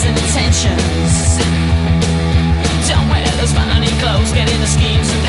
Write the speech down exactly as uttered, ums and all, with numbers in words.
and intentions. Don't wear those funny clothes, get in the schemes.